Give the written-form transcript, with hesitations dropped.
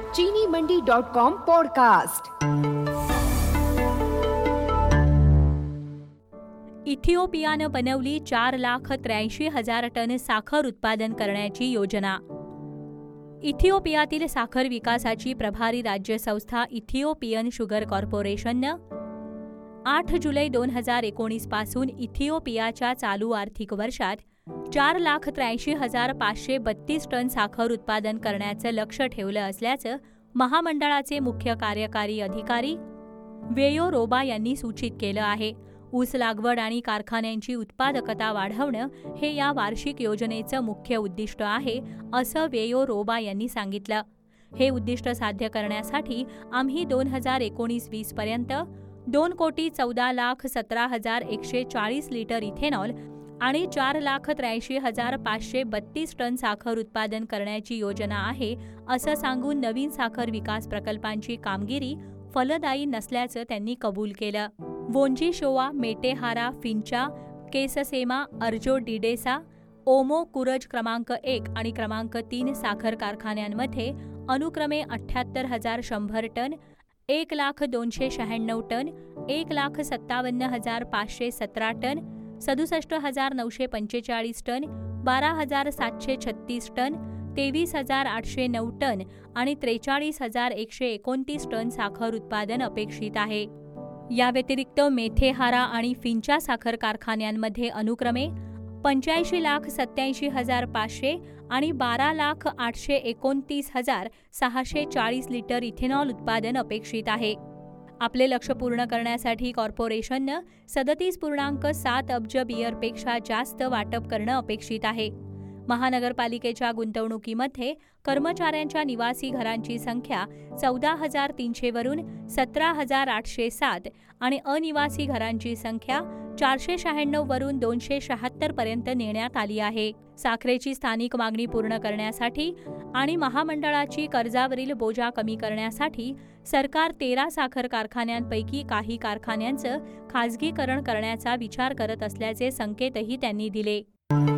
चीनीमंडी.com podcast. इथिओपियानं बनवली 4,83,000 ton साखर उत्पादन करण्याची योजना। इथिओपियातील साखर विकासाची प्रभारी राज्य संस्था इथिओपियन शुगर कॉर्पोरेशननं 8 जुलै 2019 पासून इथिओपियाच्या चालू आर्थिक वर्षात 4,83,532 टन साखर उत्पादन करण्याचं लक्ष्य ठेवलं असल्याचं महामंडळाचे मुख्य कार्यकारी अधिकारी वेयो रोबा यांनी सूचित केलं आहे। ऊस लागवड आणि कारखान्यांची उत्पादकता वाढवणं हे या वार्षिक योजनेचं मुख्य उद्दिष्ट आहे, असं वेयो रोबा यांनी सांगितलं। हे उद्दिष्ट साध्य करण्यासाठी आम्ही 2019-20 पर्यंत 2,14,17,140 लिटर इथेनॉल आणि 4,83,532 टन साखर उत्पादन करण्याची योजना आहे, असं सांगून नवीन साखर विकास प्रकल्पांची कामगिरी फलदायी नसल्याचं त्यांनी कबूल केलं। वोंजी शोआ, मेटेहारा, फिंचा, केससेमा, अर्जो डिडेसा, ओमो कुरज क्रमांक 1 आणि क्रमांक 3 साखर कारखान्यांमध्ये अनुक्रमे 78,100 tonne, 1,296 tonne, 1,57,517 tonne, 67,945 tonne, 12,736 tonne, 23,809 tonne आणि 43,129 टन साखर उत्पादन अपेक्षित आहे। या व्यतिरिक्त मेथेहारा आणि फिंचा साखर कारखान्यांमध्ये अनुक्रमे 85,87,500 आणि 12,829,640 लिटर इथेनॉल उत्पादन अपेक्षित आहे। आपले लक्ष्य पूर्ण करण्यासाठी कॉर्पोरेशननं 37.7 अब्ज बियरपेक्षा जास्त वाटप करणं अपेक्षित आहे। महानगरपालिकेच्या गुंतवणुकीमध्ये कर्मचाऱ्यांच्या निवासी घरांची संख्या 14,300 वरून 17,807 आणि अनिवासी घरांची संख्या 496 वरून 276 पर्यंत नेण्यात आली आहे। साखरेची स्थानिक मागणी पूर्ण करण्यासाठी आणि महामंडळाची कर्जावरील बोजा कमी करण्यासाठी सरकार 13 साखर कारखान्यांपैकी काही कारखान्यांचं खाजगीकरण करण्याचा विचार करत असल्याचे संकेतही त्यांनी दिले।